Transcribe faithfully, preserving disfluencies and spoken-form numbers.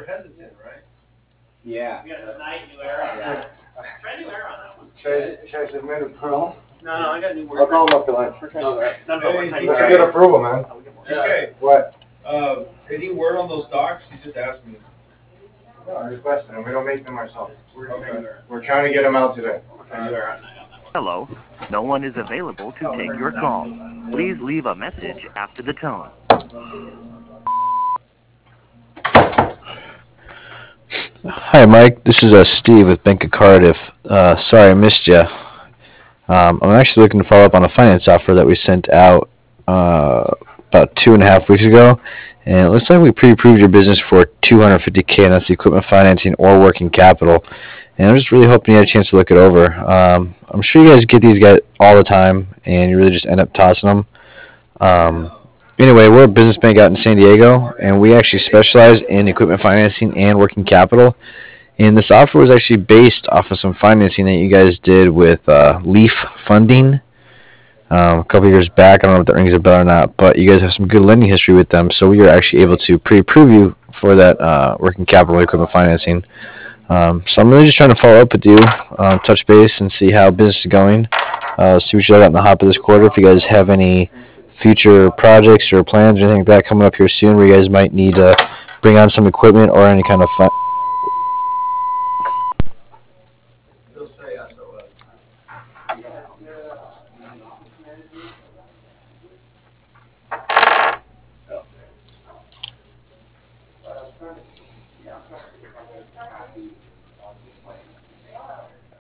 hesitant, right? Yeah. You got a night new era. Yeah. Try new era on that one. Should I, should I submit a pearl? No, no, I got a new word. I'll call him up for lunch. No, no, no, one time. That's a good approval, man. Okay. What? Uh, any word on those docs? You just asked me. No, I requested them. We don't make them ourselves. Okay. We're trying to get them out today. Hello. No one is available to take your call. Please leave a message after the tone. Hi, Mike. This is uh, Steve with Bank of Cardiff. Uh, sorry I missed you. Um, I'm actually looking to follow up on a finance offer that we sent out uh, about two and a half weeks ago, and it looks like we pre-approved your business for two hundred fifty K, and that's the equipment financing or working capital. And I'm just really hoping you had a chance to look it over. Um, I'm sure you guys get these guys all the time, and you really just end up tossing them. Um, Anyway, we're a business bank out in San Diego, and we actually specialize in equipment financing and working capital. And this offer was actually based off of some financing that you guys did with uh, Leaf Funding um, a couple years back. I don't know if that rings a bell or not, but you guys have some good lending history with them, so we were actually able to pre-approve you for that uh, working capital equipment financing. Um, so I'm really just trying to follow up with you, uh, touch base, and see how business is going. Uh, see what you got in the hopper this quarter. If you guys have any future projects or plans or anything like that coming up here soon where you guys might need to bring on some equipment or any kind of fun.